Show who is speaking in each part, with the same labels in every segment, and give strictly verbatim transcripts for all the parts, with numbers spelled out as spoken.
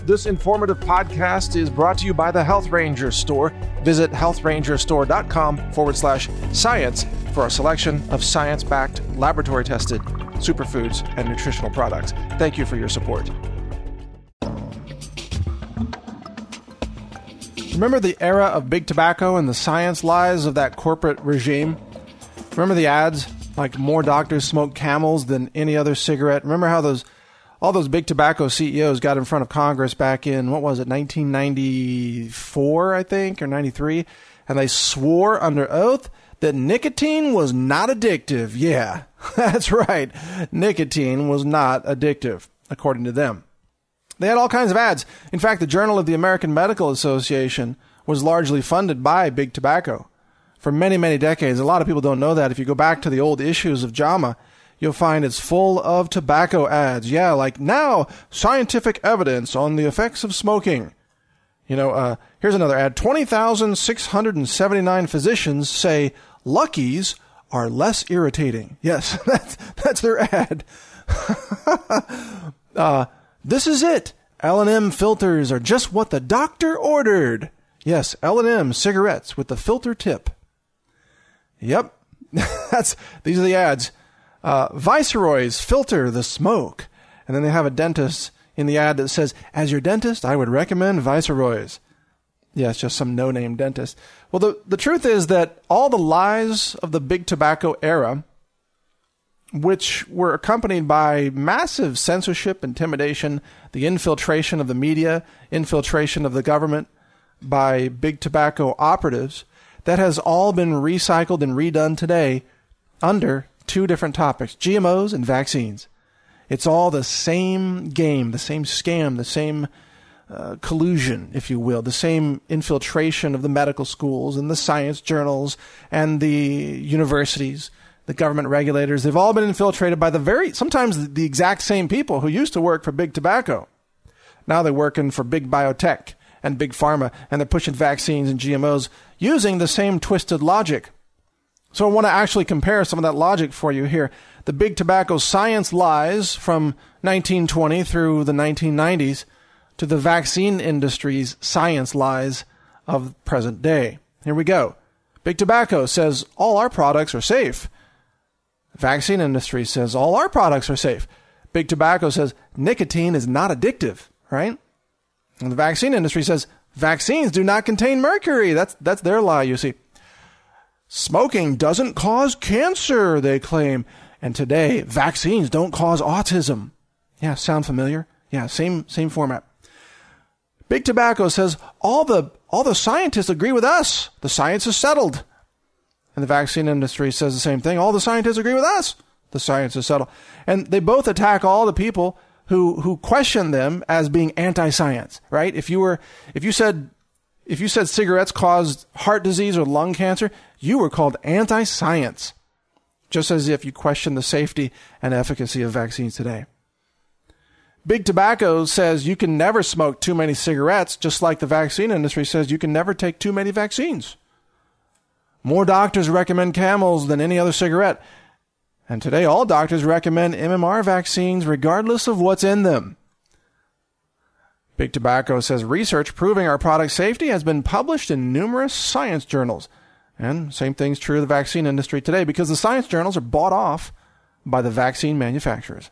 Speaker 1: This informative podcast is brought to you by the Health Ranger Store. Visit healthrangerstore.com forward slash science for a selection of science-backed, laboratory-tested superfoods and nutritional products. Thank you for your support. Remember the era of big tobacco and the science lies of that corporate regime? Remember the ads like more doctors smoke Camels than any other cigarette? Remember how those all those big tobacco C E Os got in front of Congress back in, what was it, nineteen ninety-four, I think, or ninety-three? And they swore under oath that nicotine was not addictive. Yeah, that's right. Nicotine was not addictive, according to them. They had all kinds of ads. In fact, the Journal of the American Medical Association was largely funded by big tobacco for many, many decades. A lot of people don't know that. If you go back to the old issues of JAMA, you'll find it's full of tobacco ads. Yeah, like now, scientific evidence on the effects of smoking. You know, uh, here's another ad. twenty thousand six hundred seventy-nine physicians say Luckies are less irritating. Yes, that's, that's their ad. uh, this is it. L and M filters are just what the doctor ordered. Yes, L and M cigarettes with the filter tip. Yep, that's these are the ads. Uh, Viceroys filter the smoke. And then they have a dentist in the ad that says, as your dentist, I would recommend Viceroys. Yeah, it's just some no-name dentist. Well, the, the truth is that all the lies of the big tobacco era, which were accompanied by massive censorship, intimidation, the infiltration of the media, infiltration of the government by big tobacco operatives, that has all been recycled and redone today under two different topics, G M Os and vaccines. It's all the same game, the same scam, the same uh, collusion, if you will, the same infiltration of the medical schools and the science journals and the universities, the government regulators. They've all been infiltrated by the very, sometimes the exact same people who used to work for big tobacco. Now they're working for big biotech and big pharma, and they're pushing vaccines and G M Os using the same twisted logic. So I want to actually compare some of that logic for you here. The big tobacco science lies from nineteen twenty through the nineteen nineties to the vaccine industry's science lies of present day. Here we go. Big tobacco says all our products are safe. Vaccine industry says all our products are safe. Big tobacco says nicotine is not addictive, right? And the vaccine industry says vaccines do not contain mercury. That's that's their lie, you see. Smoking doesn't cause cancer, they claim. And today, vaccines don't cause autism. Yeah, sound familiar? Yeah, same same format. Big tobacco says all the all the scientists agree with us. The science is settled. And the vaccine industry says the same thing. All the scientists agree with us. The science is settled. And they both attack all the people who who question them as being anti-science, right? If you were if you said if you said cigarettes caused heart disease or lung cancer, you were called anti-science. Just as if you question the safety and efficacy of vaccines today. Big tobacco says you can never smoke too many cigarettes, just like the vaccine industry says you can never take too many vaccines. More doctors recommend Camels than any other cigarette. And today, all doctors recommend M M R vaccines regardless of what's in them. Big tobacco says research proving our product safety has been published in numerous science journals. And same thing's true of the vaccine industry today because the science journals are bought off by the vaccine manufacturers.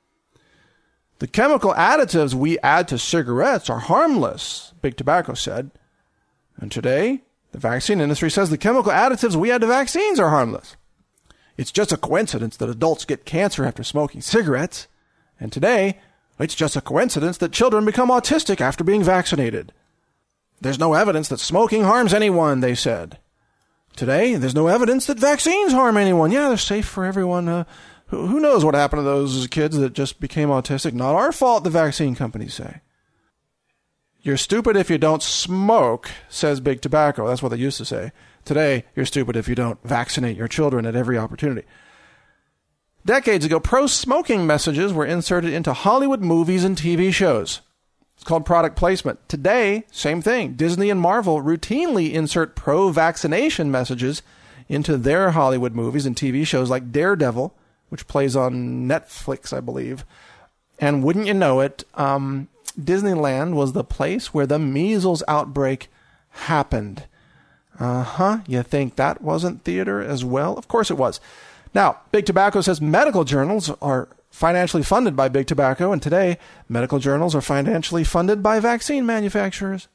Speaker 1: The chemical additives we add to cigarettes are harmless, Big Tobacco said. And today, the vaccine industry says the chemical additives we add to vaccines are harmless. It's just a coincidence that adults get cancer after smoking cigarettes. And today, it's just a coincidence that children become autistic after being vaccinated. There's no evidence that smoking harms anyone, they said. Today, there's no evidence that vaccines harm anyone. Yeah, they're safe for everyone. Uh, who, who knows what happened to those kids that just became autistic? Not our fault, the vaccine companies say. You're stupid if you don't smoke, says Big Tobacco. That's what they used to say. Today, you're stupid if you don't vaccinate your children at every opportunity. Decades ago, pro-smoking messages were inserted into Hollywood movies and T V shows. It's called product placement. Today, same thing. Disney and Marvel routinely insert pro-vaccination messages into their Hollywood movies and T V shows like Daredevil, which plays on Netflix, I believe. And wouldn't you know it, um, Disneyland was the place where the measles outbreak happened. Uh-huh. You think that wasn't theater as well? Of course it was. Now, Big Tobacco says medical journals are financially funded by Big Tobacco, and today medical journals are financially funded by vaccine manufacturers.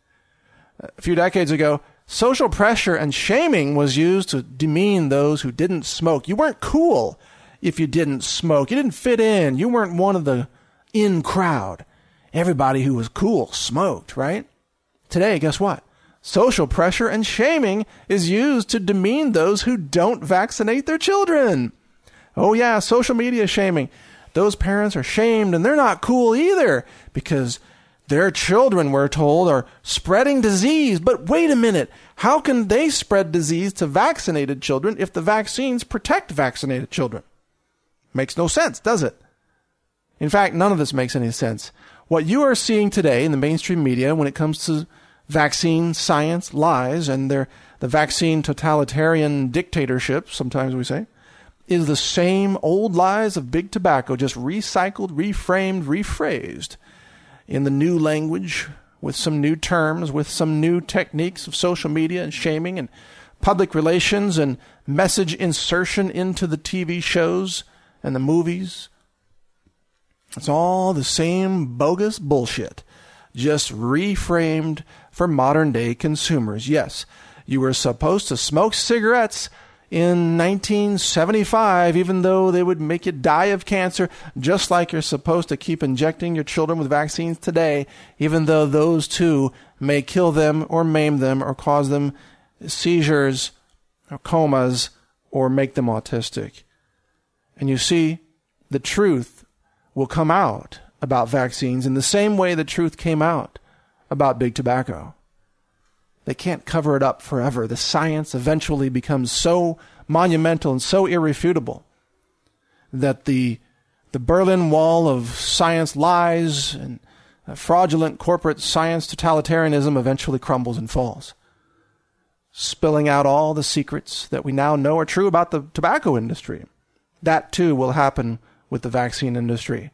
Speaker 1: A few decades ago, social pressure and shaming was used to demean those who didn't smoke. You weren't cool if you didn't smoke. You didn't fit in. You weren't one of the in crowd. Everybody who was cool smoked, right? Today, guess what? Social pressure and shaming is used to demean those who don't vaccinate their children. Oh yeah, social media shaming. Those parents are shamed and they're not cool either because their children, we're told, are spreading disease. But wait a minute. How can they spread disease to vaccinated children if the vaccines protect vaccinated children? Makes no sense, does it? In fact, none of this makes any sense. What you are seeing today in the mainstream media when it comes to vaccine science lies and their, the vaccine totalitarian dictatorship, sometimes we say, is the same old lies of Big Tobacco, just recycled, reframed, rephrased in the new language, with some new terms, with some new techniques of social media and shaming and public relations and message insertion into the T V shows and the movies. It's all the same bogus bullshit, just reframed for modern day consumers. Yes, you were supposed to smoke cigarettes in nineteen seventy-five, even though they would make you die of cancer, just like you're supposed to keep injecting your children with vaccines today, even though those too may kill them or maim them or cause them seizures or comas or make them autistic. And you see, the truth will come out about vaccines in the same way the truth came out about Big Tobacco. They can't cover it up forever. The science eventually becomes so monumental and so irrefutable that the the Berlin Wall of science lies and fraudulent corporate science totalitarianism eventually crumbles and falls, spilling out all the secrets that we now know are true about the tobacco industry. That too will happen with the vaccine industry.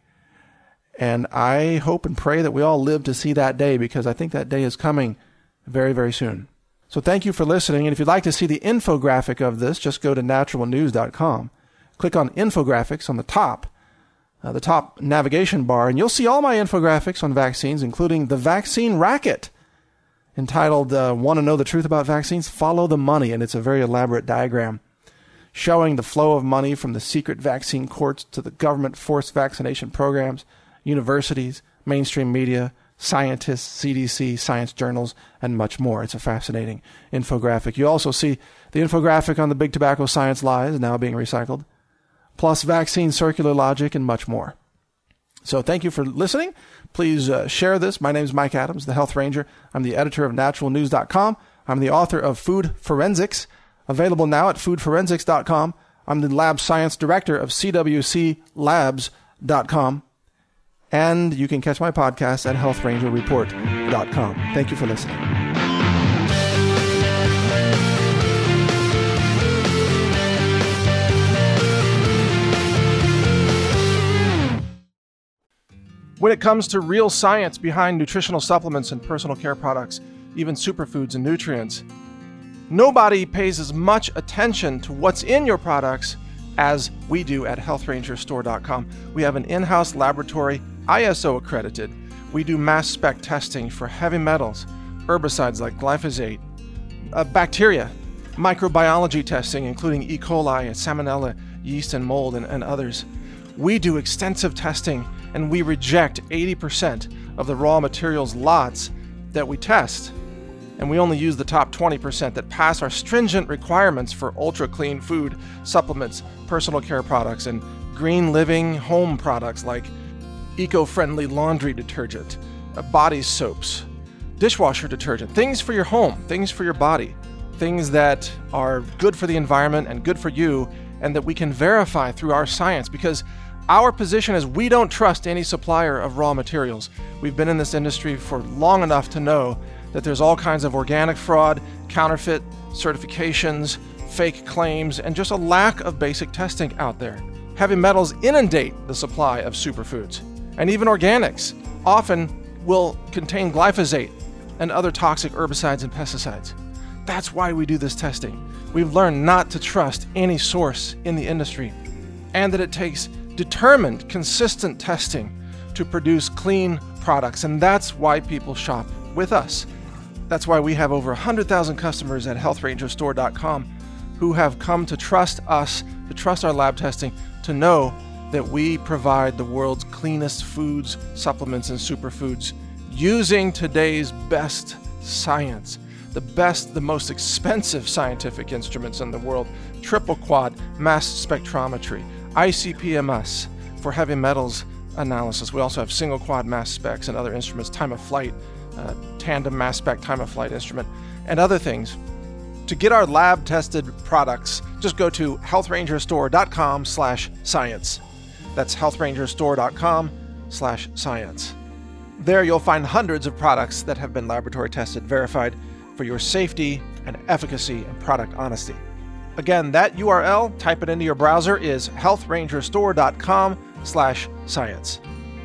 Speaker 1: And I hope and pray that we all live to see that day, because I think that day is coming very, very soon. So thank you for listening. And if you'd like to see the infographic of this, just go to natural news dot com. Click on infographics on the top, uh, the top navigation bar, and you'll see all my infographics on vaccines, including the Vaccine Racket, entitled uh, Want to Know the Truth About Vaccines? Follow the Money. And it's a very elaborate diagram showing the flow of money from the secret vaccine courts to the government forced vaccination programs, universities, mainstream media, scientists, C D C, science journals, and much more. It's a fascinating infographic. You also see the infographic on the Big Tobacco science lies now being recycled, plus vaccine circular logic and much more. So thank you for listening. Please uh, share this. My name is Mike Adams, the Health Ranger. I'm the editor of natural news dot com. I'm the author of Food Forensics, available now at food forensics dot com. I'm the lab science director of C W C labs dot com. And you can catch my podcast at health ranger report dot com. Thank you for listening. When it comes to real science behind nutritional supplements and personal care products, even superfoods and nutrients, nobody pays as much attention to what's in your products as we do at health ranger store dot com. We have an in-house laboratory, I S O accredited. We do mass spec testing for heavy metals, herbicides like glyphosate, uh, bacteria, microbiology testing, including E. coli, salmonella, yeast, and mold, and, and others. We do extensive testing, and we reject eighty percent of the raw materials lots that we test. And we only use the top twenty percent that pass our stringent requirements for ultra-clean food, supplements, personal care products, and green living home products like eco-friendly laundry detergent, uh, body soaps, dishwasher detergent, things for your home, things for your body, things that are good for the environment and good for you, and that we can verify through our science, because our position is we don't trust any supplier of raw materials. We've been in this industry for long enough to know that there's all kinds of organic fraud, counterfeit certifications, fake claims, and just a lack of basic testing out there. Heavy metals inundate the supply of superfoods. And even organics often will contain glyphosate and other toxic herbicides and pesticides. That's why we do this testing. We've learned not to trust any source in the industry, and that it takes determined, consistent testing to produce clean products, and that's why people shop with us. That's why we have over one hundred thousand customers at health ranger store dot com who have come to trust us, to trust our lab testing, to know that we provide the world's cleanest foods, supplements, and superfoods using today's best science. The best, the most expensive scientific instruments in the world, triple quad mass spectrometry, I C P M S for heavy metals analysis. We also have single quad mass specs and other instruments, time of flight, uh, tandem mass spec time of flight instrument, and other things. To get our lab tested products, just go to health ranger store dot com slash science. That's health ranger store dot com slash science. There you'll find hundreds of products that have been laboratory tested, verified for your safety and efficacy and product honesty. Again, that U R L, type it into your browser, is health ranger store dot com slash science.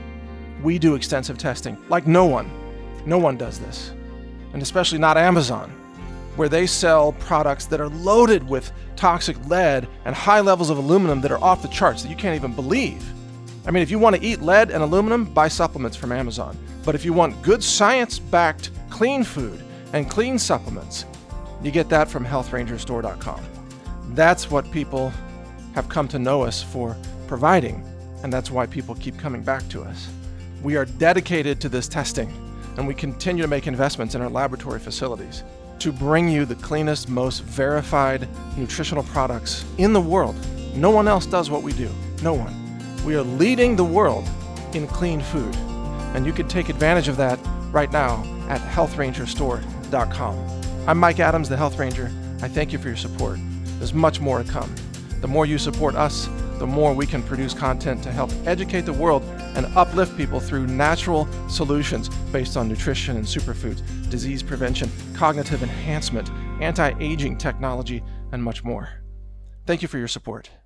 Speaker 1: We do extensive testing like no one. No one does this. And especially not Amazon, where they sell products that are loaded with toxic lead and high levels of aluminum that are off the charts that you can't even believe. I mean, if you want to eat lead and aluminum, buy supplements from Amazon. But if you want good science-backed clean food and clean supplements, you get that from health ranger store dot com. That's what people have come to know us for providing, and that's why people keep coming back to us. We are dedicated to this testing, and we continue to make investments in our laboratory facilities to bring you the cleanest, most verified nutritional products in the world. No one else does what we do. No one. We are leading the world in clean food, and you can take advantage of that right now at health ranger store dot com. I'm Mike Adams, the Health Ranger. I thank you for your support. There's much more to come. The more you support us, the more we can produce content to help educate the world and uplift people through natural solutions based on nutrition and superfoods, disease prevention, cognitive enhancement, anti-aging technology, and much more. Thank you for your support.